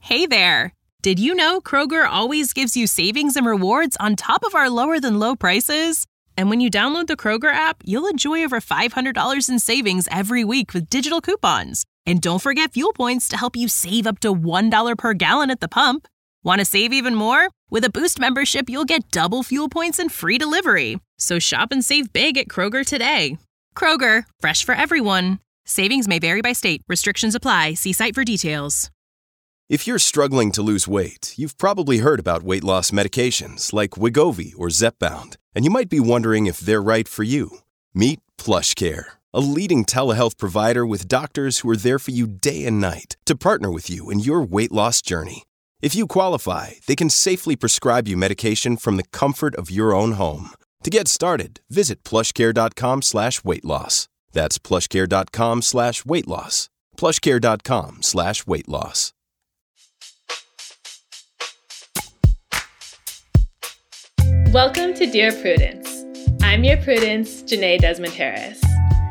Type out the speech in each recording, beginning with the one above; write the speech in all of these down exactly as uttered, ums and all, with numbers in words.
Hey there! Did you know Kroger always gives you savings and rewards on top of our lower-than-low prices? And when you download the Kroger app, you'll enjoy over five hundred dollars in savings every week with digital coupons. And don't forget fuel points to help you save up to one dollar per gallon at the pump. Want to save even more? With a Boost membership, you'll get double fuel points and free delivery. So shop and save big at Kroger today. Kroger, fresh for everyone. Savings may vary by state. Restrictions apply. See site for details. If you're struggling to lose weight, you've probably heard about weight loss medications like Wegovy or Zepbound, and you might be wondering if they're right for you. Meet PlushCare, a leading telehealth provider with doctors who are there for you day and night to partner with you in your weight loss journey. If you qualify, they can safely prescribe you medication from the comfort of your own home. To get started, visit plushcare.com slash weight loss. That's plushcare.com slash weight loss. plushcare.com slash weight loss. Welcome to Dear Prudence. I'm your Prudence, Janae Desmond Harris.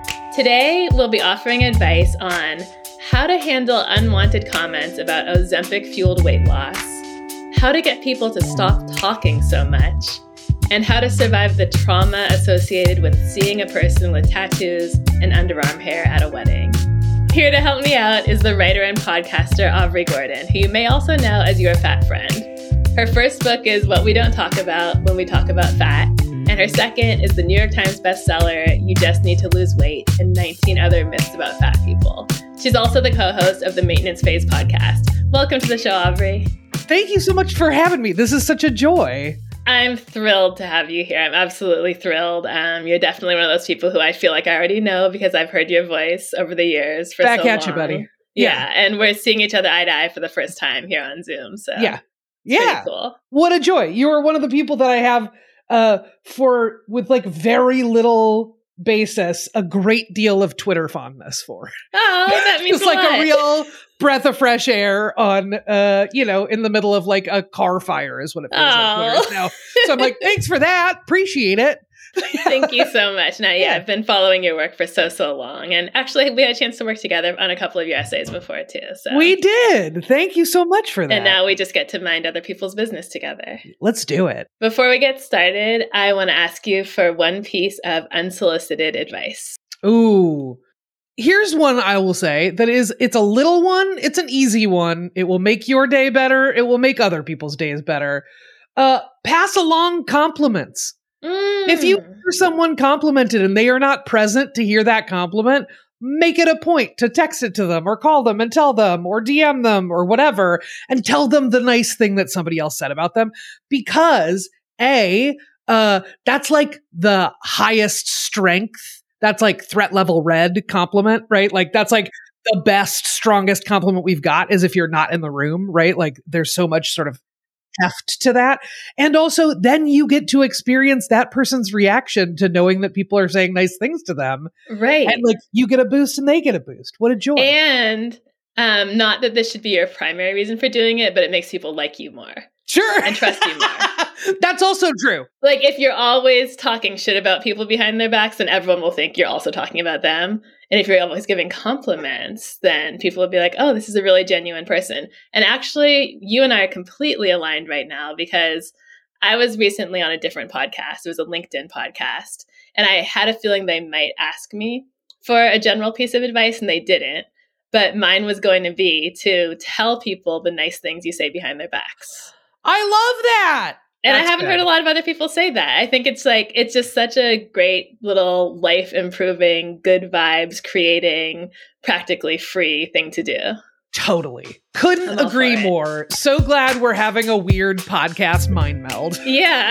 Today, we'll be offering advice on how to handle unwanted comments about Ozempic-fueled weight loss, how to get people to stop talking so much, and how to survive the trauma associated with seeing a person with tattoos and underarm hair at a wedding. Here to help me out is the writer and podcaster Aubrey Gordon, who you may also know as your fat friend. Her first book is What We Don't Talk About When We Talk About Fat, and her second is the New York Times bestseller, You Just Need to Lose Weight, and nineteen Other Myths About Fat People. She's also the co-host of the Maintenance Phase podcast. Welcome to the show, Aubrey. Thank you so much for having me. This is such a joy. I'm thrilled to have you here. I'm absolutely thrilled. Um, you're definitely one of those people who I feel like I already know because I've heard your voice over the years for Back so at long. you, buddy. Yeah. Yeah. And we're seeing each other eye to eye for the first time here on Zoom. So Yeah. it's Yeah. pretty cool. What a joy. You are one of the people that I have uh, for, with like very little basis, a great deal of Twitter fondness for. Oh, that means It's a like lot. a real breath of fresh air on, uh, you know, in the middle of like a car fire is what it feels like Twitter is Oh. now. So I'm like, thanks for that. Appreciate it. Thank you so much. Now, yeah, Yeah. I've been following your work for so, so long. And actually, we had a chance to work together on a couple of your essays before, too. So We did. Thank you so much for that. And now we just get to mind other people's business together. Let's do it. Before we get started, I want to ask you for one piece of unsolicited advice. Ooh. Here's one I will say that is, it's a little one. It's an easy one. It will make your day better. It will make other people's days better. Uh, pass along compliments. Mm. If you hear someone complimented and they are not present to hear that compliment, make it a point to text it to them or call them and tell them or D M them or whatever and tell them the nice thing that somebody else said about them. Because A, uh, that's like the highest strength. That's like threat level red compliment, right? Like that's like the best, strongest compliment we've got is if you're not in the room, right? Like there's so much sort of heft to that. And also then you get to experience that person's reaction to knowing that people are saying nice things to them. Right. And like you get a boost and they get a boost. What a joy. And um, not that this should be your primary reason for doing it, but it makes people like you more. Sure. And trust you more. That's also true. Like if you're always talking shit about people behind their backs, then everyone will think you're also talking about them. And if you're always giving compliments, then people will be like, oh, this is a really genuine person. And actually, you and I are completely aligned right now because I was recently on a different podcast. It was a LinkedIn podcast. And I had a feeling they might ask me for a general piece of advice, and they didn't. But mine was going to be to tell people the nice things you say behind their backs. I love that. And That's I haven't good. heard a lot of other people say that. I think it's like, it's just such a great little life improving, good vibes creating, practically free thing to do. Totally. Couldn't I'm all agree for it. more. So glad we're having a weird podcast mind meld. Yeah.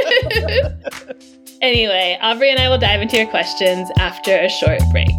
Anyway, Aubrey and I will dive into your questions after a short break.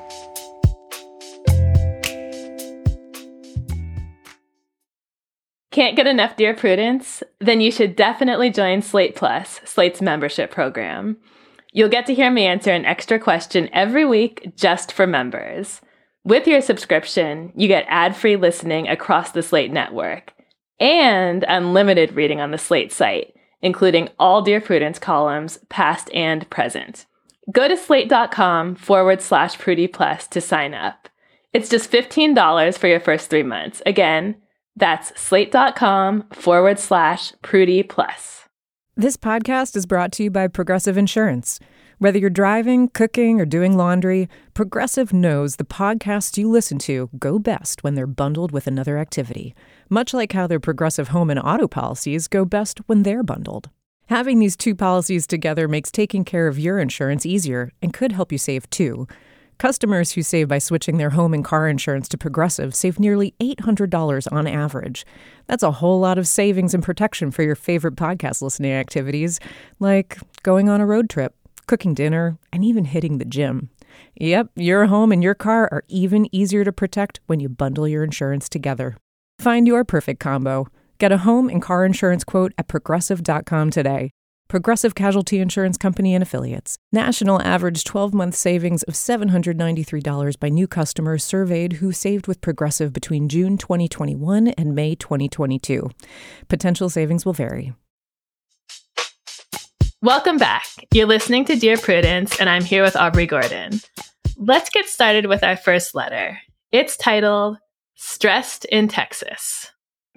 Can't get enough Dear Prudence? Then you should definitely join Slate Plus, Slate's membership program. You'll get to hear me answer an extra question every week just for members. With your subscription, you get ad-free listening across the Slate network and unlimited reading on the Slate site, including all Dear Prudence columns, past and present. Go to slate.com forward slash Prudie Plus to sign up. It's just fifteen dollars for your first three months. Again, That's slate.com forward slash Prudie Plus. This podcast is brought to you by Progressive Insurance. Whether you're driving, cooking, or doing laundry, Progressive knows the podcasts you listen to go best when they're bundled with another activity, much like how their Progressive home and auto policies go best when they're bundled. Having these two policies together makes taking care of your insurance easier and could help you save too. Customers who save by switching their home and car insurance to Progressive save nearly eight hundred dollars on average. That's a whole lot of savings and protection for your favorite podcast listening activities, like going on a road trip, cooking dinner, and even hitting the gym. Yep, your home and your car are even easier to protect when you bundle your insurance together. Find your perfect combo. Get a home and car insurance quote at progressive dot com today. Progressive Casualty Insurance Company and Affiliates. National average twelve-month savings of seven hundred ninety-three dollars by new customers surveyed who saved with Progressive between June twenty twenty-one and May twenty twenty-two. Potential savings will vary. Welcome back. You're listening to Dear Prudence, and I'm here with Aubrey Gordon. Let's get started with our first letter. It's titled, Stressed in Texas.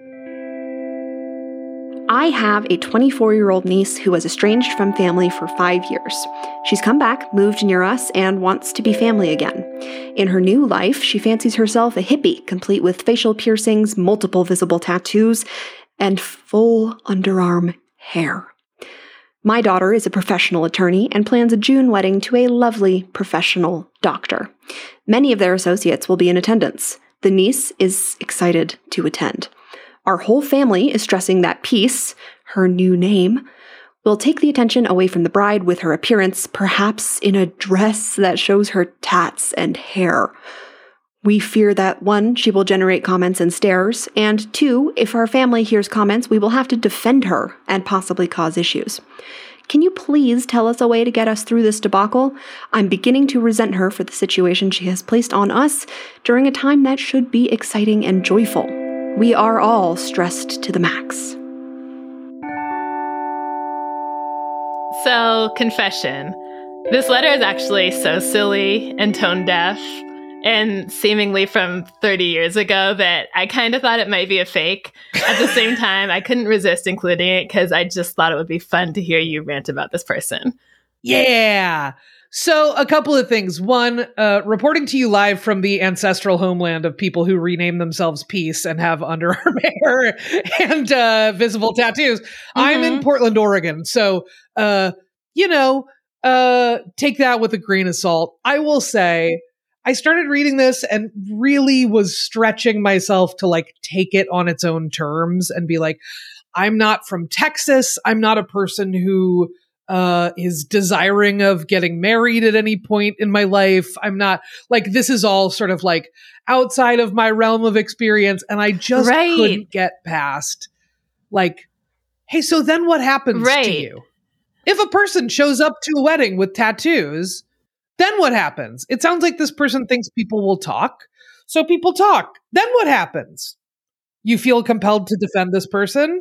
I have a twenty-four-year-old niece who was estranged from family for five years. She's come back, moved near us, and wants to be family again. In her new life, she fancies herself a hippie, complete with facial piercings, multiple visible tattoos, and full underarm hair. My daughter is a professional attorney and plans a June wedding to a lovely professional doctor. Many of their associates will be in attendance. The niece is excited to attend. Our whole family is stressing that Peace, her new name, will take the attention away from the bride with her appearance, perhaps in a dress that shows her tats and hair. We fear that, one, she will generate comments and stares, and two, if our family hears comments, we will have to defend her and possibly cause issues. Can you please tell us a way to get us through this debacle? I'm beginning to resent her for the situation she has placed on us during a time that should be exciting and joyful. We are all stressed to the max. So, confession. This letter is actually so silly and tone deaf and seemingly from thirty years ago that I kind of thought it might be a fake. At the same time, I couldn't resist including it because I just thought it would be fun to hear you rant about this person. Yeah. So a couple of things. One, uh, reporting to you live from the ancestral homeland of people who rename themselves Peace and have underarm hair and uh, visible tattoos. Mm-hmm. I'm in Portland, Oregon. So, uh, you know, uh, take that with a grain of salt. I will say I started reading this and really was stretching myself to like take it on its own terms and be like, I'm not from Texas. I'm not a person who uh, is desiring of getting married at any point in my life. I'm not like, this is all sort of like outside of my realm of experience. And I just right. couldn't get past like, hey, so then what happens right. to you? If a person shows up to a wedding with tattoos, then what happens? It sounds like this person thinks people will talk. So people talk. Then what happens? You feel compelled to defend this person?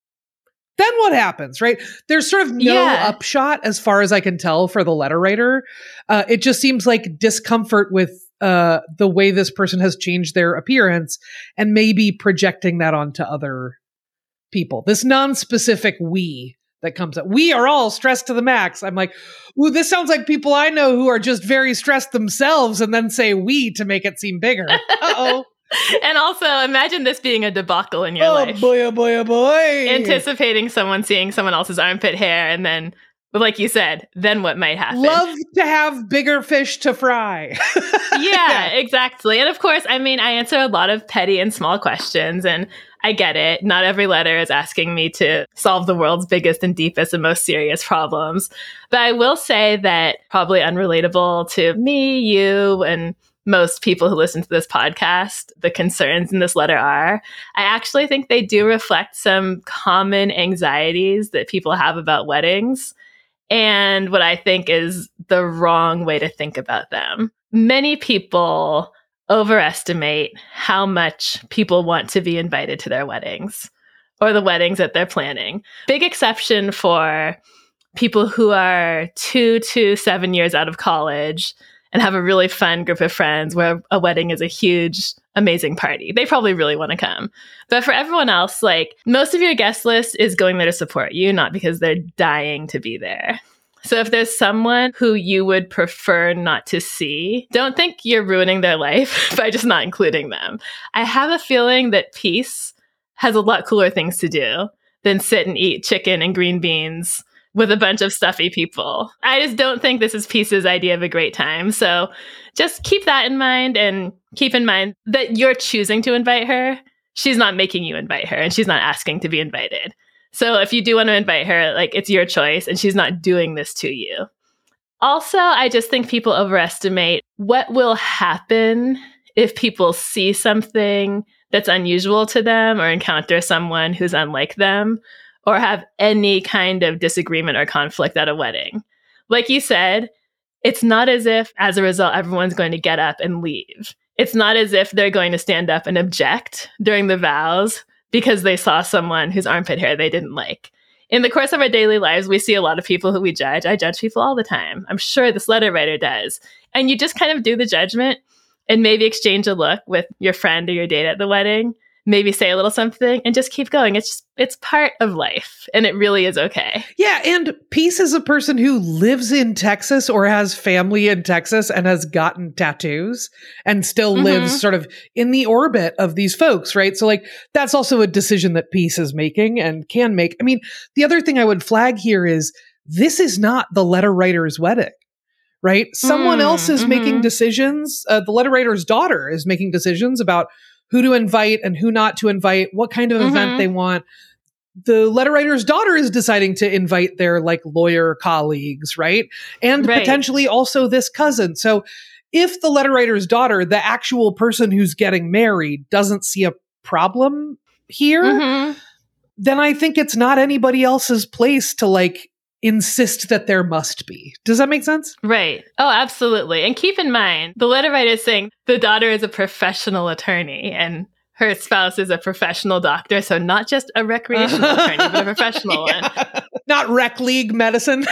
Then what happens, right? There's sort of no yeah. upshot as far as I can tell for the letter writer. Uh, it just seems like discomfort with uh, the way this person has changed their appearance and maybe projecting that onto other people. This non-specific we that comes up. We are all stressed to the max. I'm like, ooh, this sounds like people I know who are just very stressed themselves and then say we to make it seem bigger. Uh-oh. And also, imagine this being a debacle in your oh, life. Oh, boy, oh, boy, oh, boy. Anticipating someone seeing someone else's armpit hair and then, like you said, then what might happen? Love to have bigger fish to fry. yeah, yeah, exactly. And of course, I mean, I answer a lot of petty and small questions, and I get it. Not every letter is asking me to solve the world's biggest and deepest and most serious problems. But I will say that probably unrelatable to me, you, and most people who listen to this podcast, the concerns in this letter are, I actually think they do reflect some common anxieties that people have about weddings and what I think is the wrong way to think about them. Many people overestimate how much people want to be invited to their weddings or the weddings that they're planning. Big exception for people who are two to seven years out of college and have a really fun group of friends where a wedding is a huge, amazing party. They probably really want to come. But for everyone else, like most of your guest list is going there to support you, not because they're dying to be there. So if there's someone who you would prefer not to see, don't think you're ruining their life by just not including them. I have a feeling that peace has a lot cooler things to do than sit and eat chicken and green beans with a bunch of stuffy people. I just don't think this is Peace's idea of a great time. So just keep that in mind, and keep in mind that you're choosing to invite her. She's not making you invite her, and she's not asking to be invited. So if you do want to invite her, like, it's your choice, and she's not doing this to you. Also, I just think people overestimate what will happen if people see something that's unusual to them, or encounter someone who's unlike them, or have any kind of disagreement or conflict at a wedding. Like you said, it's not as if, as a result, everyone's going to get up and leave. It's not as if they're going to stand up and object during the vows because they saw someone whose armpit hair they didn't like. In the course of our daily lives, we see a lot of people who we judge. I judge people all the time. I'm sure this letter writer does. And you just kind of do the judgment and maybe exchange a look with your friend or your date at the wedding, maybe say a little something, and just keep going. It's just, it's part of life, and it really is okay. Yeah, and Peace is a person who lives in Texas or has family in Texas and has gotten tattoos and still mm-hmm. lives sort of in the orbit of these folks, right? So like, that's also a decision that Peace is making and can make. I mean, the other thing I would flag here is this is not the letter writer's wedding. Right? Someone mm, else is mm-hmm. making decisions. Uh, the letter writer's daughter is making decisions about who to invite and who not to invite, what kind of mm-hmm. event they want. The letter writer's daughter is deciding to invite their like lawyer colleagues, right? And right. potentially also this cousin. So if the letter writer's daughter, the actual person who's getting married, doesn't see a problem here, mm-hmm. then I think it's not anybody else's place to like insist that there must be. Does that make sense? Right. Oh, absolutely. And keep in mind, the letter writer is saying the daughter is a professional attorney and her spouse is a professional doctor. So not just a recreational attorney, but a professional yeah. one. Not rec league medicine.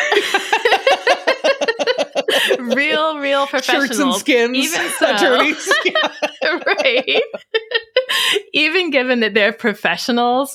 real, real professionals. Shirts and skins. Even so. Attorneys. Right. Even given that they're professionals,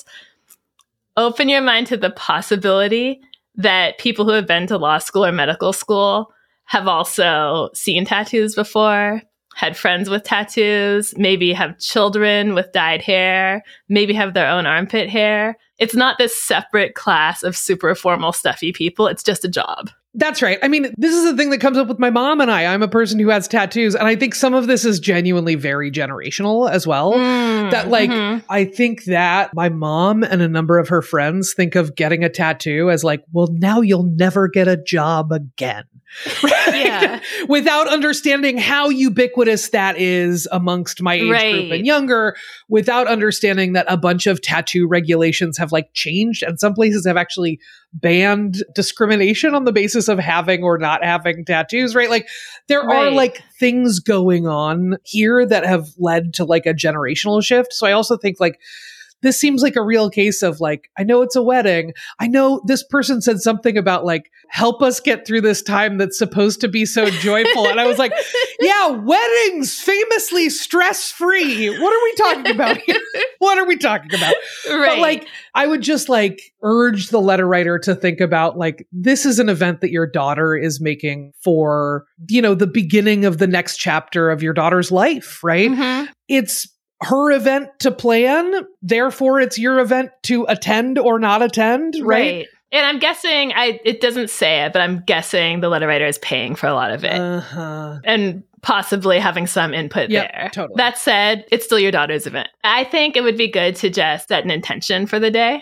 open your mind to the possibility that people who have been to law school or medical school have also seen tattoos before, had friends with tattoos, maybe have children with dyed hair, maybe have their own armpit hair. It's not this separate class of super formal, stuffy people. It's just a job. That's right. I mean, this is the thing that comes up with my mom and I. I'm a person who has tattoos, and I think some of this is genuinely very generational as well. Mm, that like, mm-hmm. I think that my mom and a number of her friends think of getting a tattoo as like, well, now you'll never get a job again. Right? Yeah. Without understanding how ubiquitous that is amongst my age right. group and younger, without understanding that a bunch of tattoo regulations have like changed, and some places have actually banned discrimination on the basis of having or not having tattoos, right? Like there right. are like things going on here that have led to like a generational shift. So I also think like this seems like a real case of like, I know it's a wedding. I know this person said something about like, help us get through this time that's supposed to be so joyful. And I was like, yeah, weddings famously stress-free. What are we talking about here? What are we talking about? Right. But like, I would just like urge the letter writer to think about like, this is an event that your daughter is making for, you know, the beginning of the next chapter of your daughter's life, right? Mm-hmm. It's her event to plan, therefore it's your event to attend or not attend, right? Right. And I'm guessing, I it doesn't say it, but I'm guessing the letter writer is paying for a lot of it. Uh-huh. And possibly having some input yep, there. Totally. That said, it's still your daughter's event. I think it would be good to just set an intention for the day.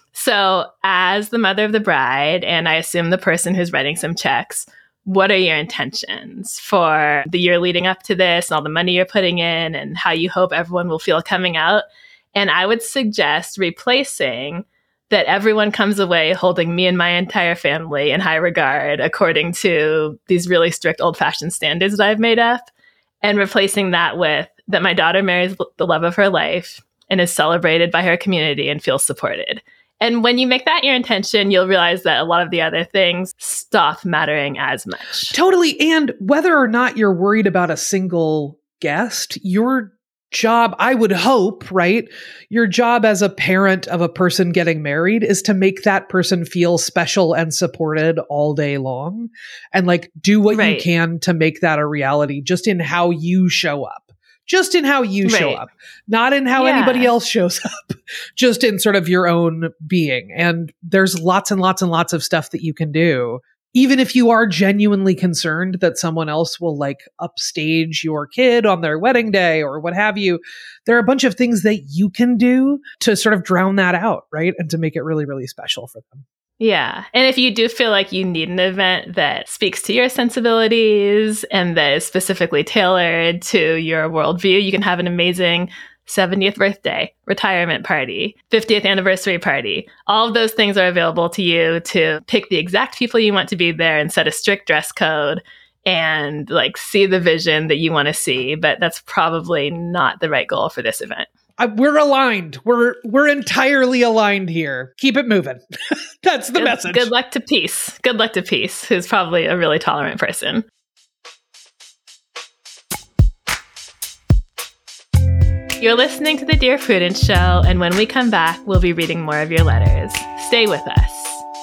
So as the mother of the bride, and I assume the person who's writing some checks, what are your intentions for the year leading up to this and all the money you're putting in and how you hope everyone will feel coming out? And I would suggest replacing that everyone comes away holding me and my entire family in high regard according to these really strict old-fashioned standards that I've made up, and replacing that with that my daughter marries the love of her life and is celebrated by her community and feels supported. And when you make that your intention, you'll realize that a lot of the other things stop mattering as much. Totally. And whether or not you're worried about a single guest, your job, I would hope, right? Your job as a parent of a person getting married is to make that person feel special and supported all day long. And like do what right. you can to make that a reality just in how you show up. Just in how you show right. up, not in how yeah. anybody else shows up, just in sort of your own being. And there's lots and lots and lots of stuff that you can do. Even if you are genuinely concerned that someone else will like upstage your kid on their wedding day or what have you, there are a bunch of things that you can do to sort of drown that out, right? And to make it really, really special for them. Yeah. And if you do feel like you need an event that speaks to your sensibilities and that is specifically tailored to your worldview, you can have an amazing seventieth birthday, retirement party, fiftieth anniversary party. All of those things are available to you to pick the exact people you want to be there and set a strict dress code and like see the vision that you want to see. But that's probably not the right goal for this event. Uh, we're aligned. We're we're entirely aligned here. Keep it moving. That's the good, message. Good luck to Peace. Good luck to Peace, who's probably a really tolerant person. You're listening to The Dear Prudence Show, and when we come back, we'll be reading more of your letters. Stay with us.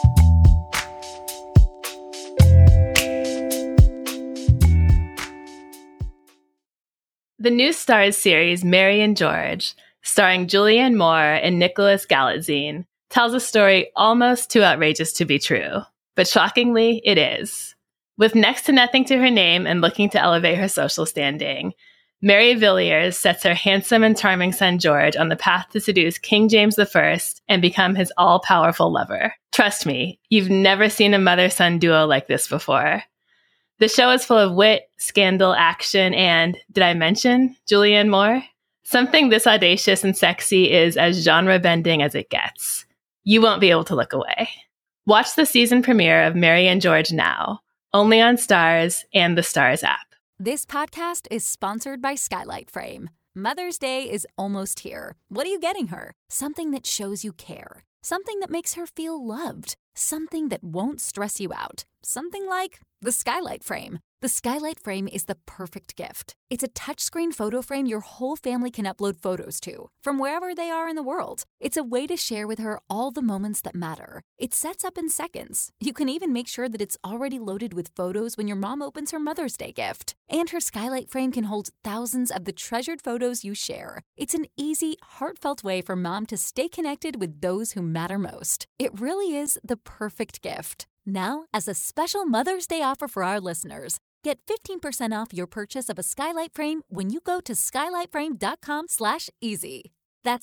The new Starz series, Mary and George, starring Julianne Moore and Nicholas Galitzine, tells a story almost too outrageous to be true. But shockingly, it is. With next to nothing to her name and looking to elevate her social standing, Mary Villiers sets her handsome and charming son George on the path to seduce King James the First and become his all-powerful lover. Trust me, you've never seen a mother-son duo like this before. The show is full of wit, scandal, action, and, did I mention, Julianne Moore? Something this audacious and sexy is as genre-bending as it gets. You won't be able to look away. Watch the season premiere of Mary and George now, only on Starz and the Starz app. This podcast is sponsored by Skylight Frame. Mother's Day is almost here. What are you getting her? Something that shows you care. Something that makes her feel loved. Something that won't stress you out. Something like the Skylight Frame. The Skylight Frame is the perfect gift. It's a touchscreen photo frame your whole family can upload photos to, from wherever they are in the world. It's a way to share with her all the moments that matter. It sets up in seconds. You can even make sure that it's already loaded with photos when your mom opens her Mother's Day gift. And her Skylight Frame can hold thousands of the treasured photos you share. It's an easy, heartfelt way for mom to stay connected with those who matter most. It really is the perfect gift. Now, as a special Mother's Day offer for our listeners, get fifteen percent off your purchase of a Skylight Frame when you go to skylightframe.com slash easy. That's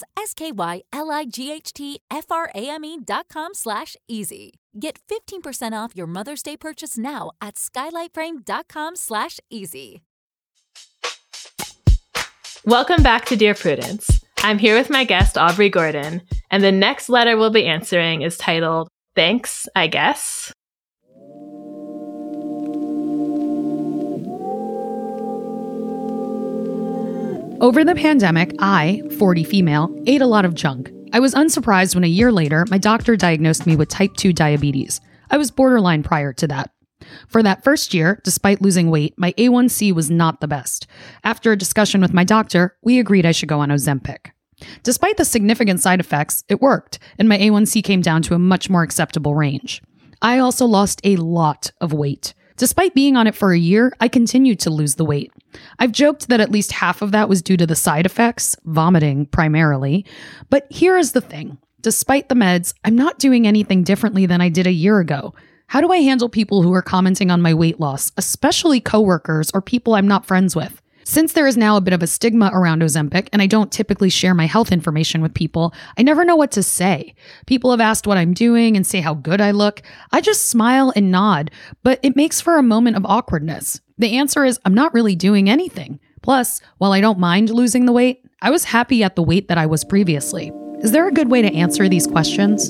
S-K-Y-L-I-G-H-T-F-R-A-M-E dot com slash easy. Get fifteen percent off your Mother's Day purchase now at skylightframe.com slash easy. Welcome back to Dear Prudence. I'm here with my guest, Aubrey Gordon, and the next letter we'll be answering is titled, Thanks, I Guess. Over the pandemic, I, forty female, ate a lot of junk. I was unsurprised when a year later, my doctor diagnosed me with type two diabetes. I was borderline prior to that. For that first year, despite losing weight, my A one C was not the best. After a discussion with my doctor, we agreed I should go on Ozempic. Despite the significant side effects, it worked, and my A one C came down to a much more acceptable range. I also lost a lot of weight. Despite being on it for a year, I continued to lose the weight. I've joked that at least half of that was due to the side effects, vomiting primarily. But here is the thing. Despite the meds, I'm not doing anything differently than I did a year ago. How do I handle people who are commenting on my weight loss, especially coworkers or people I'm not friends with? Since there is now a bit of a stigma around Ozempic and I don't typically share my health information with people, I never know what to say. People have asked what I'm doing and say how good I look. I just smile and nod, but it makes for a moment of awkwardness. The answer is I'm not really doing anything. Plus, while I don't mind losing the weight, I was happy at the weight that I was previously. Is there a good way to answer these questions?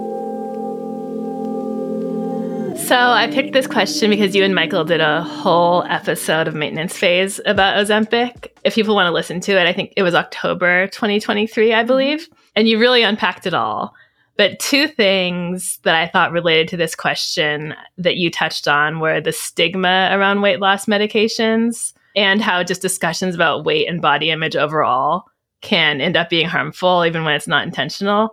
So I picked this question because you and Michael did a whole episode of Maintenance Phase about Ozempic. If people want to listen to it, I think it was October twenty twenty-three, I believe. And you really unpacked it all. But two things that I thought related to this question that you touched on were the stigma around weight loss medications and how just discussions about weight and body image overall can end up being harmful, even when it's not intentional.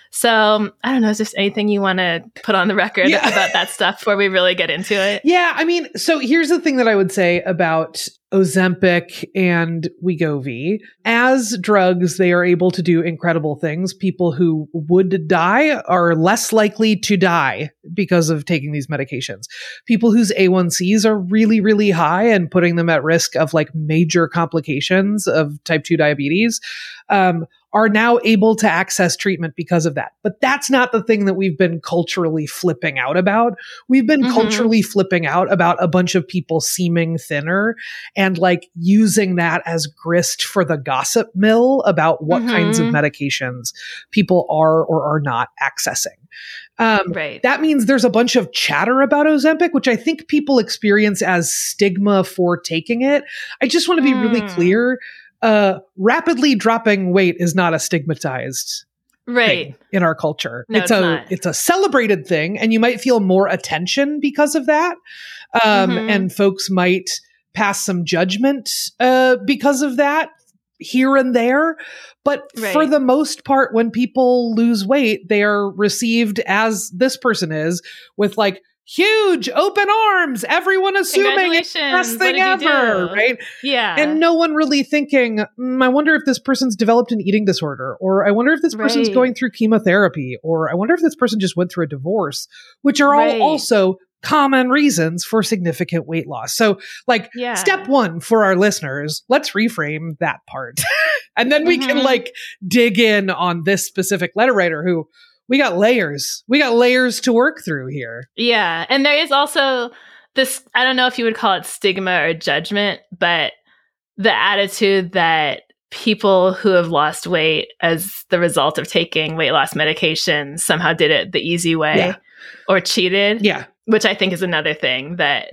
So I don't know, is there anything you want to put on the record yeah. about that stuff before we really get into it? Yeah, I mean, so here's the thing that I would say about Ozempic and Wegovy. As drugs, they are able to do incredible things. People who would die are less likely to die because of taking these medications. People whose A one C's are really, really high and putting them at risk of like major complications of type two diabetes, um, are now able to access treatment because of that. But that's not the thing that we've been culturally flipping out about. We've been mm-hmm. culturally flipping out about a bunch of people seeming thinner and like using that as grist for the gossip mill about what mm-hmm. kinds of medications people are or are not accessing. Um, right. That means there's a bunch of chatter about Ozempic, which I think people experience as stigma for taking it. I just want to be mm. really clear. Uh, rapidly dropping weight is not a stigmatized right. thing in our culture. No, it's, it's a not. it's a celebrated thing, and you might feel more attention because of that. Um, mm-hmm. And folks might pass some judgment uh, because of that here and there. But right. for the most part, when people lose weight, they are received as this person is, with like huge open arms, everyone assuming it's the best thing ever, right? Yeah. And no one really thinking, mm, I wonder if this person's developed an eating disorder, or I wonder if this person's right. going through chemotherapy, or I wonder if this person just went through a divorce, which are right. all also common reasons for significant weight loss. So like yeah. step one for our listeners, let's reframe that part. And then we mm-hmm. can like dig in on this specific letter writer who we got layers. We got layers to work through here. Yeah. And there is also this, I don't know if you would call it stigma or judgment, but the attitude that people who have lost weight as the result of taking weight loss medications somehow did it the easy way yeah. or cheated. Yeah. Which I think is another thing that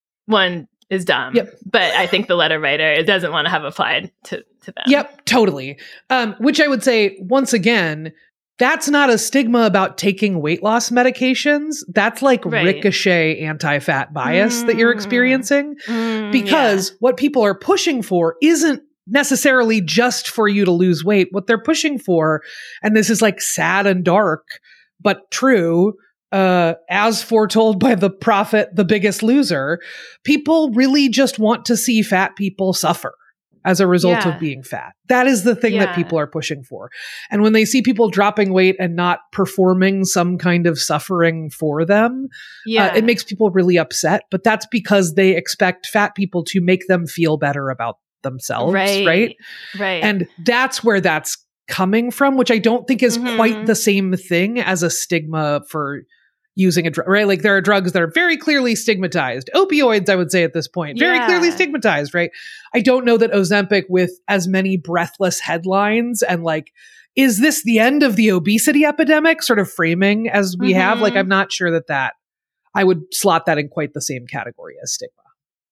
one is dumb. Yep. But I think the letter writer doesn't want to have applied to, to them. Yep, totally. Um, which I would say, once again, that's not a stigma about taking weight loss medications. That's like right. ricochet anti-fat bias mm. that you're experiencing. Mm, because yeah. what people are pushing for isn't necessarily just for you to lose weight. What they're pushing for, and this is like sad and dark, but true, uh, as foretold by the prophet, The Biggest Loser, people really just want to see fat people suffer as a result yeah. of being fat. That is the thing yeah. that people are pushing for. And when they see people dropping weight and not performing some kind of suffering for them, yeah. uh, it makes people really upset. But that's because they expect fat people to make them feel better about themselves, right? Right. right. And that's where that's coming from, which I don't think is mm-hmm. quite the same thing as a stigma for using a drug, right? Like there are drugs that are very clearly stigmatized. Opioids, I would say at this point, very yeah. clearly stigmatized, right? I don't know that Ozempic with as many breathless headlines and like, is this the end of the obesity epidemic sort of framing as we mm-hmm. have? Like, I'm not sure that that, I would slot that in quite the same category as stigma.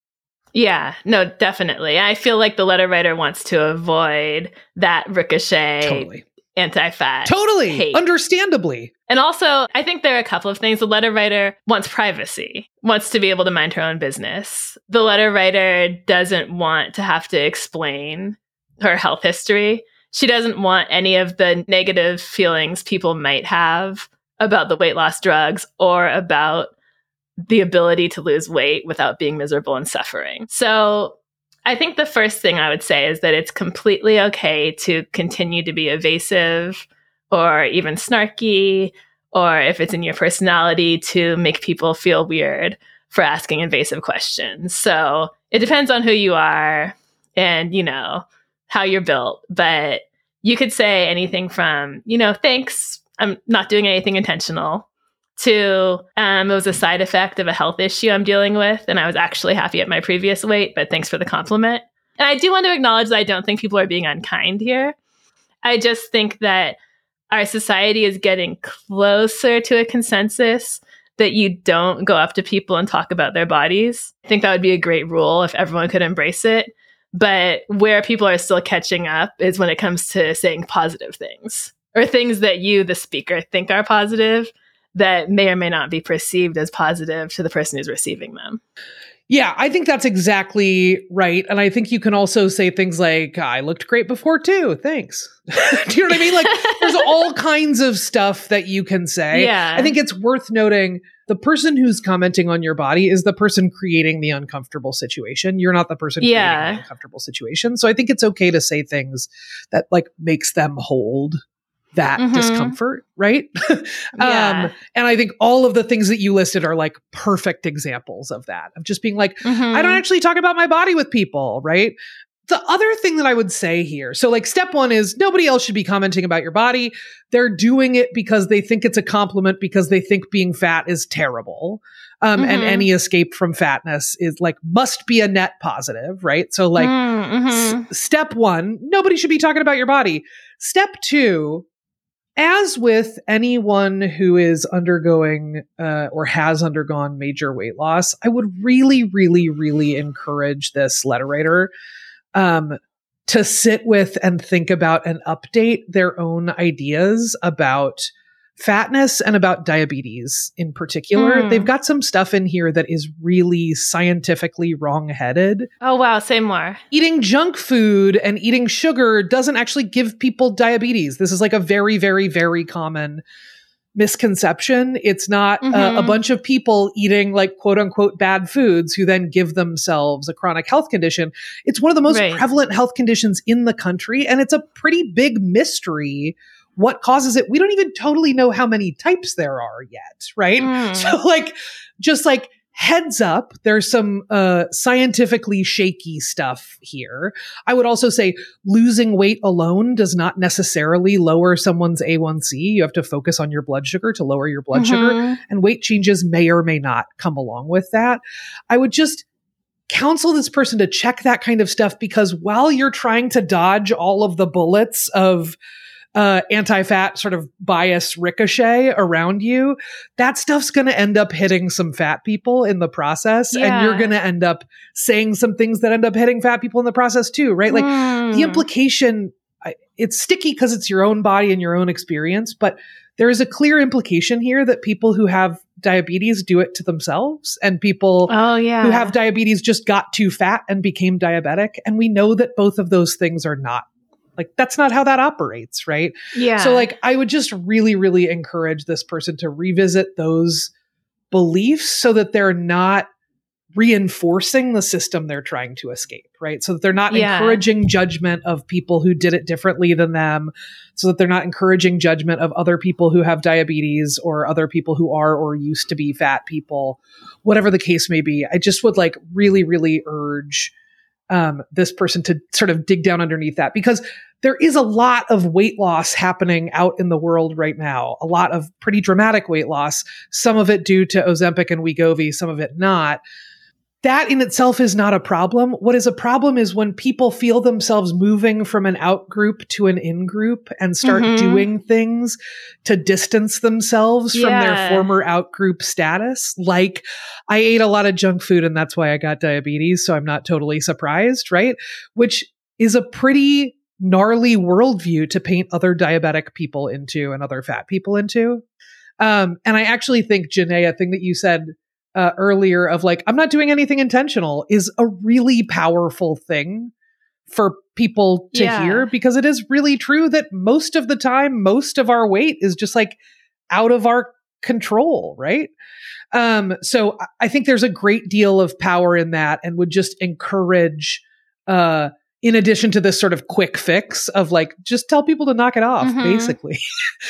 Yeah, no, definitely. I feel like the letter writer wants to avoid that ricochet. Totally. Anti-fat. Totally. Hate. Understandably. And also, I think there are a couple of things. The letter writer wants privacy, wants to be able to mind her own business. The letter writer doesn't want to have to explain her health history. She doesn't want any of the negative feelings people might have about the weight loss drugs or about the ability to lose weight without being miserable and suffering. So I think the first thing I would say is that it's completely okay to continue to be evasive or even snarky, or if it's in your personality, to make people feel weird for asking invasive questions. So it depends on who you are and, you know, how you're built. But you could say anything from, you know, thanks, I'm not doing anything intentional, to um, it was a side effect of a health issue I'm dealing with, and I was actually happy at my previous weight, but thanks for the compliment. And I do want to acknowledge that I don't think people are being unkind here. I just think that our society is getting closer to a consensus that you don't go up to people and talk about their bodies. I think that would be a great rule if everyone could embrace it. But where people are still catching up is when it comes to saying positive things or things that you, the speaker, think are positive that may or may not be perceived as positive to the person who's receiving them. Yeah, I think that's exactly right. And I think you can also say things like, I looked great before too. Thanks. Do you know what I mean? Like there's all kinds of stuff that you can say. Yeah. I think it's worth noting the person who's commenting on your body is the person creating the uncomfortable situation. You're not the person yeah. creating the uncomfortable situation. So I think it's okay to say things that like makes them hold that mm-hmm. discomfort, right? Yeah. um, and I think all of the things that you listed are like perfect examples of that, of just being like, mm-hmm. I don't actually talk about my body with people, right? The other thing that I would say here, so like step one is nobody else should be commenting about your body. They're doing it because they think it's a compliment, because they think being fat is terrible. Um, mm-hmm. And any escape from fatness is like, must be a net positive, right? So like mm-hmm. s- step one, nobody should be talking about your body. Step two, as with anyone who is undergoing uh, or has undergone major weight loss, I would really, really, really encourage this letter writer um, to sit with and think about and update their own ideas about fatness and about diabetes in particular. Mm. They've got some stuff in here that is really scientifically wrong-headed. Oh, wow. Say more. Eating junk food and eating sugar doesn't actually give people diabetes. This is like a very, very, very common misconception. It's not mm-hmm. uh, a bunch of people eating like quote unquote bad foods who then give themselves a chronic health condition. It's one of the most right. prevalent health conditions in the country. And it's a pretty big mystery what causes it. We don't even totally know how many types there are yet, right? Mm. So like, just like heads up, there's some uh, scientifically shaky stuff here. I would also say losing weight alone does not necessarily lower someone's A one C. You have to focus on your blood sugar to lower your blood mm-hmm. sugar, and weight changes may or may not come along with that. I would just counsel this person to check that kind of stuff, because while you're trying to dodge all of the bullets of Uh, anti-fat sort of bias ricochet around you, that stuff's going to end up hitting some fat people in the process. Yeah. And you're going to end up saying some things that end up hitting fat people in the process too, right? Like mm. the implication, it's sticky because it's your own body and your own experience, but there is a clear implication here that people who have diabetes do it to themselves, and people oh, yeah. who have diabetes just got too fat and became diabetic. And we know that both of those things are not Like, that's not how that operates, right? Yeah. So, like, I would just really, really encourage this person to revisit those beliefs so that they're not reinforcing the system they're trying to escape, right? So that they're not yeah. encouraging judgment of people who did it differently than them, so that they're not encouraging judgment of other people who have diabetes or other people who are or used to be fat people, whatever the case may be. I just would, like, really, really urge um, this person to sort of dig down underneath that, because there is a lot of weight loss happening out in the world right now, a lot of pretty dramatic weight loss, some of it due to Ozempic and Wegovy, some of it not. That in itself is not a problem. What is a problem is when people feel themselves moving from an out group to an in group and start mm-hmm. doing things to distance themselves yeah. from their former out group status. Like, I ate a lot of junk food and that's why I got diabetes, so I'm not totally surprised, right? Which is a pretty gnarly worldview to paint other diabetic people into and other fat people into. Um, and I actually think, Janae, a thing that you said uh, earlier of like, I'm not doing anything intentional is a really powerful thing for people to yeah. hear, because it is really true that most of the time, most of our weight is just like out of our control, right? Um, so I think there's a great deal of power in that, and would just encourage, uh, in addition to this sort of quick fix of like, just tell people to knock it off, mm-hmm. basically,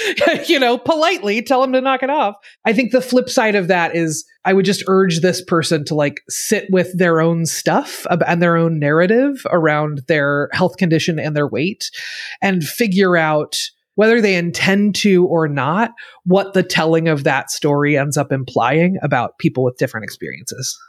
you know, politely tell them to knock it off. I think the flip side of that is I would just urge this person to like sit with their own stuff and their own narrative around their health condition and their weight, and figure out, whether they intend to or not, what the telling of that story ends up implying about people with different experiences.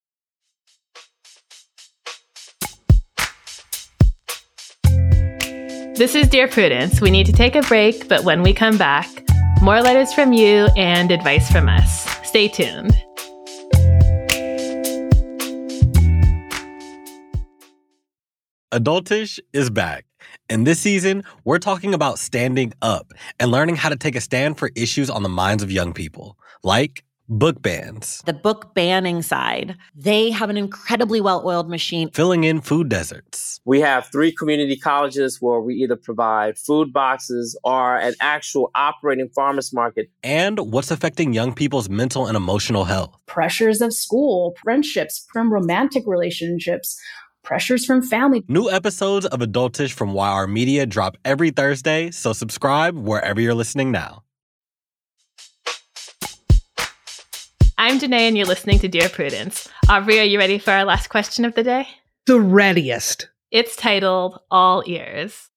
This is Dear Prudence. We need to take a break, but when we come back, more letters from you and advice from us. Stay tuned. Adultish is back. In this season, we're talking about standing up and learning how to take a stand for issues on the minds of young people, like book bans. The book banning side, they have an incredibly well-oiled machine. Filling in food deserts. We have three community colleges where we either provide food boxes or an actual operating farmers market. And what's affecting young people's mental and emotional health. Pressures of school, friendships, from romantic relationships, pressures from family. New episodes of Adultish from Y R Media drop every Thursday, so subscribe wherever you're listening now. I'm Janae, and you're listening to Dear Prudence. Aubrey, are you ready for our last question of the day? The readiest. It's titled All Ears.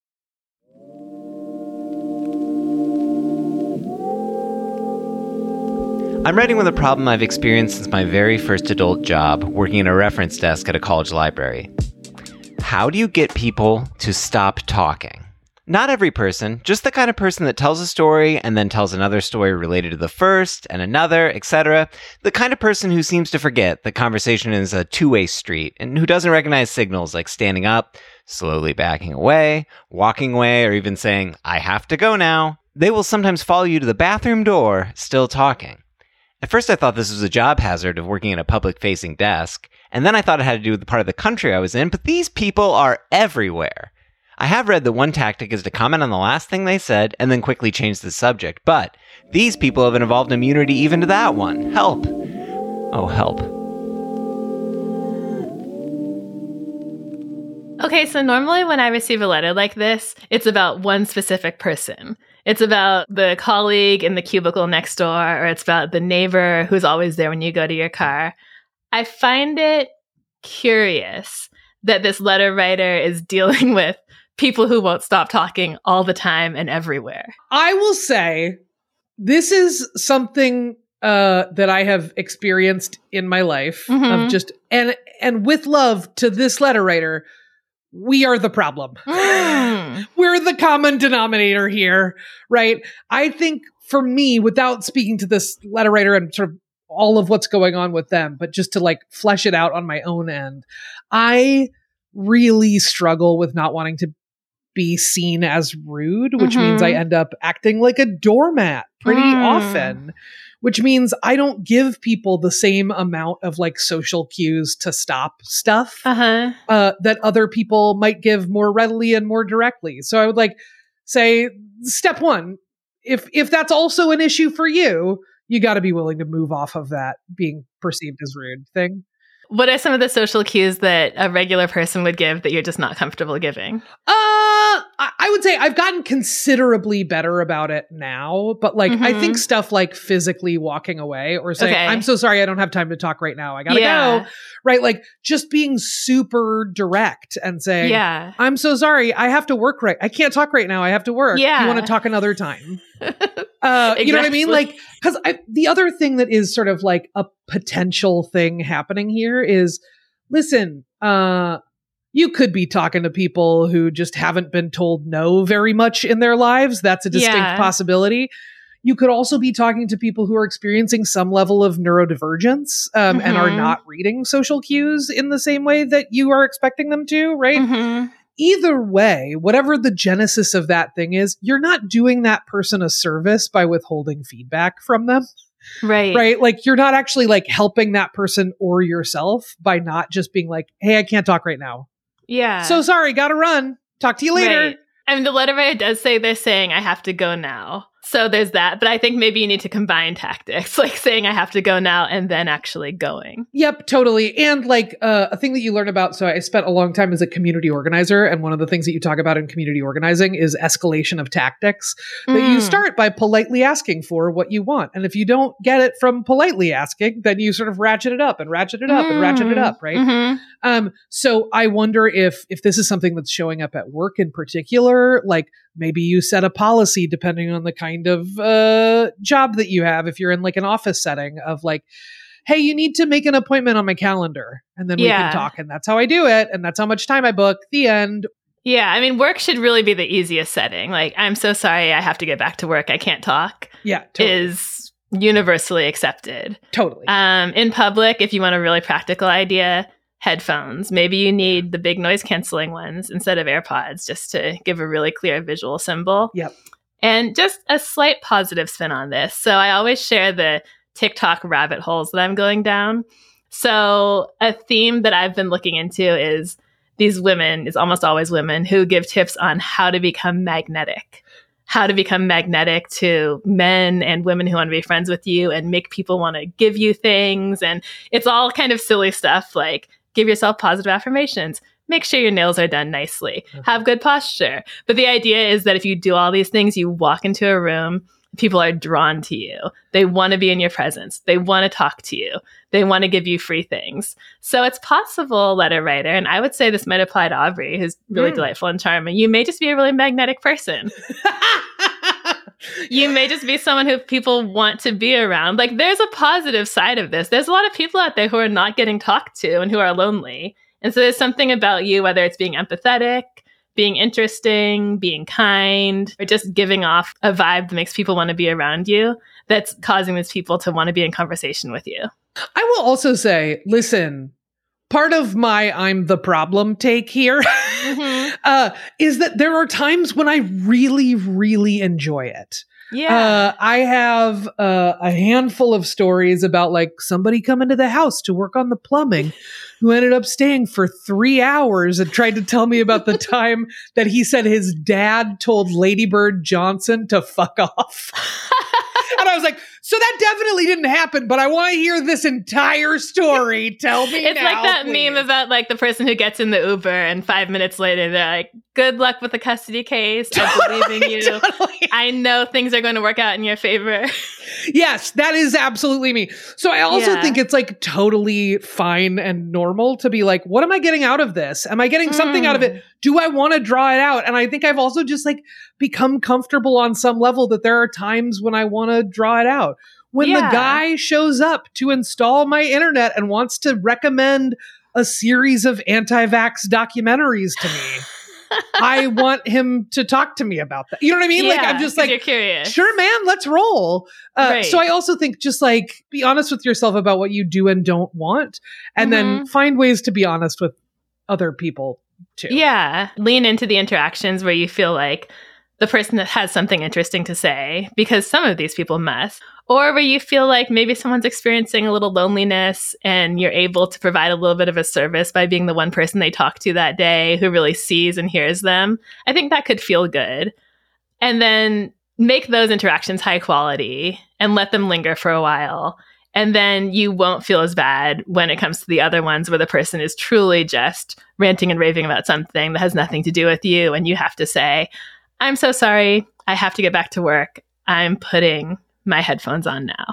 I'm writing with a problem I've experienced since my very first adult job, working at a reference desk at a college library. How do you get people to stop talking? Not every person, just the kind of person that tells a story and then tells another story related to the first and another, et cetera. The kind of person who seems to forget that conversation is a two-way street and who doesn't recognize signals like standing up, slowly backing away, walking away, or even saying, "I have to go now." They will sometimes follow you to the bathroom door, still talking. At first I thought this was a job hazard of working at a public-facing desk, and then I thought it had to do with the part of the country I was in, but these people are everywhere. I have read that one tactic is to comment on the last thing they said and then quickly change the subject, but these people have an evolved immunity even to that one. Help. Oh, help. Okay, so normally when I receive a letter like this, it's about one specific person. It's about the colleague in the cubicle next door, or it's about the neighbor who's always there when you go to your car. I find it curious that this letter writer is dealing with people who won't stop talking all the time and everywhere. I will say this is something uh, that I have experienced in my life Mm-hmm. of just, and, and with love to this letter writer, we are the problem. Mm. We're the common denominator here, right? I think for me, without speaking to this letter writer and sort of all of what's going on with them, but just to like flesh it out on my own end, I really struggle with not wanting to be seen as rude, which Mm-hmm. means I end up acting like a doormat pretty Mm. often, which means I don't give people the same amount of like social cues to stop stuff Uh-huh. uh, that other people might give more readily and more directly. So I would like say, step one, if if that's also an issue for you, you got to be willing to move off of that being perceived as rude thing. What are some of the social cues that a regular person would give that you're just not comfortable giving? Uh, I I would say I've gotten considerably better about it now, but like, I Mhm. think stuff like physically walking away or saying, Okay. I'm so sorry, I don't have time to talk right now. I gotta Yeah. go. Right. Like just being super direct and saying, Yeah. I'm so sorry. I have to work right. I can't talk right now. I have to work. Yeah. You want to talk another time? Uh, you know what I mean? Exactly. Like, cause I, the other thing that is sort of like a potential thing happening here is, listen, uh, you could be talking to people who just haven't been told no very much in their lives. That's a distinct Yeah. possibility. You could also be talking to people who are experiencing some level of neurodivergence um, and are Mhm. not reading social cues in the same way that you are expecting them to, right? Mhm. Either way, whatever the genesis of that thing is, you're not doing that person a service by withholding feedback from them, Right. right? Like you're not actually like helping that person or yourself by not just being like, hey, I can't talk right now. Yeah. So sorry, gotta run. Talk to you later. Right. I mean, the letter writer does say they're saying, I have to go now. So there's that. But I think maybe you need to combine tactics, like saying I have to go now and then actually going. Yep, totally. And like uh, a thing that you learn about. So I spent a long time as a community organizer. And one of the things that you talk about in community organizing is escalation of tactics that you Mm. start by politely asking for what you want. And if you don't get it from politely asking, then you sort of ratchet it up and ratchet it up and ratchet it up, right? Mhm. Um, so I wonder if if this is something that's showing up at work in particular, like maybe you set a policy depending on the kind of uh, job that you have. If you're in like an office setting of like, hey, you need to make an appointment on my calendar and then we Yeah. can talk. And that's how I do it. And that's how much time I book. The end. Yeah. I mean, work should really be the easiest setting. Like, I'm so sorry, I have to get back to work. I can't talk. Yeah, totally. Is universally accepted. Totally. Um, in public, if you want a really practical idea, headphones. Maybe you need the big noise canceling ones instead of AirPods just to give a really clear visual symbol. Yep. And just a slight positive spin on this. So I always share the TikTok rabbit holes that I'm going down. So a theme that I've been looking into is these women, it's almost always women, who give tips on how to become magnetic. How to become magnetic to men and women who want to be friends with you and make people want to give you things. And it's all kind of silly stuff like give yourself positive affirmations, make sure your nails are done nicely, have good posture. But the idea is that if you do all these things, you walk into a room, people are drawn to you. They want to be in your presence. They want to talk to you. They want to give you free things. So it's possible, letter writer, and I would say this might apply to Aubrey, who's really mm. delightful and charming. You may just be a really magnetic person. You may just be someone who people want to be around. Like, there's a positive side of this. There's a lot of people out there who are not getting talked to and who are lonely. And so there's something about you, whether it's being empathetic, being interesting, being kind, or just giving off a vibe that makes people want to be around you, that's causing these people to want to be in conversation with you. I will also say, listen, part of my I'm the problem take here mm-hmm. uh, is that there are times when I really, really enjoy it. Yeah. Uh, I have uh, a handful of stories about like somebody coming to the house to work on the plumbing who ended up staying for three hours and tried to tell me about the time that he said his dad told Lady Bird Johnson to fuck off. And I was like, so that definitely didn't happen, but I want to hear this entire story. Tell me It's now, like that please. meme about like the person who gets in the Uber and five minutes later they're like, good luck with the custody case. Totally, I believe in you. Totally. I know things are going to work out in your favor. Yes, that is absolutely me. So I also Yeah. think it's like totally fine and normal to be like, what am I getting out of this? Am I getting something out of it? Do I want to draw it out? And I think I've also just like become comfortable on some level that there are times when I want to draw it out. When Yeah. the guy shows up to install my internet and wants to recommend a series of anti-vax documentaries to me, I want him to talk to me about that. You know what I mean? Yeah, like, I'm just like, you're curious. Sure, man, let's roll. Uh, Right. So I also think just like be honest with yourself about what you do and don't want, and Mm-hmm. then find ways to be honest with other people too. Yeah. Lean into the interactions where you feel like the person that has something interesting to say, because some of these people must, or where you feel like maybe someone's experiencing a little loneliness and you're able to provide a little bit of a service by being the one person they talk to that day who really sees and hears them. I think that could feel good. And then make those interactions high quality and let them linger for a while. And then you won't feel as bad when it comes to the other ones where the person is truly just ranting and raving about something that has nothing to do with you. And you have to say, I'm so sorry. I have to get back to work. I'm putting my headphones on now.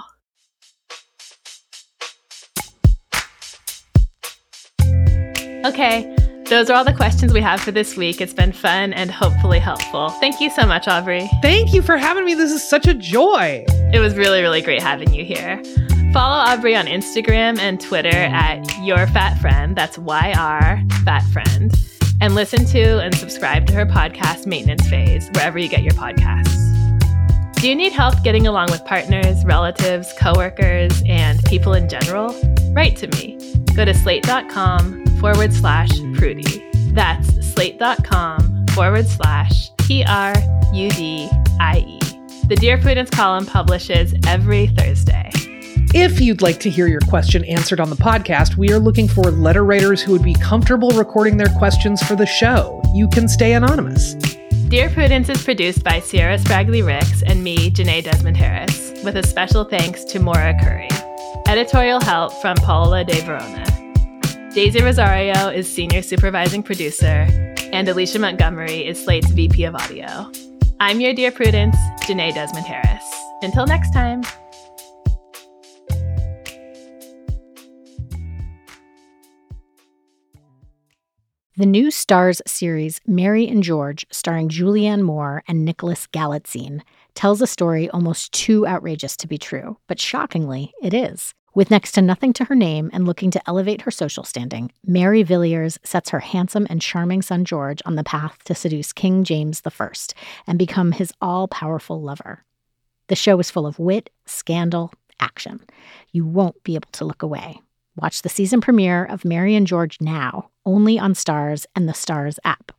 Okay, those are all the questions we have for this week. It's been fun and hopefully helpful. Thank you so much, Aubrey. Thank you for having me. This is such a joy. It was really, really great having you here. Follow Aubrey on Instagram and Twitter at Your Fat Friend. That's Y R Fat Friend. And listen to and subscribe to her podcast, Maintenance Phase, wherever you get your podcasts. Do you need help getting along with partners, relatives, coworkers, and people in general? Write to me. Go to slate.com forward slash Prudy. That's slate.com forward slash P R U D I E. The Dear Prudence column publishes every Thursday. If you'd like to hear your question answered on the podcast, we are looking for letter writers who would be comfortable recording their questions for the show. You can stay anonymous. Dear Prudence is produced by Sierra Spragley Ricks and me, Janae Desmond Harris, with a special thanks to Maura Curry. Editorial help from Paola De Verona. Daisy Rosario is senior supervising producer, and Alicia Montgomery is Slate's V P of audio. I'm your Dear Prudence, Janae Desmond Harris. Until next time. The new Starz series Mary and George, starring Julianne Moore and Nicholas Galitzine, tells a story almost too outrageous to be true, but shockingly, it is. With next to nothing to her name and looking to elevate her social standing, Mary Villiers sets her handsome and charming son George on the path to seduce King James the First and become his all-powerful lover. The show is full of wit, scandal, action. You won't be able to look away. Watch the season premiere of Mary and George now, only on Starz and the Starz app.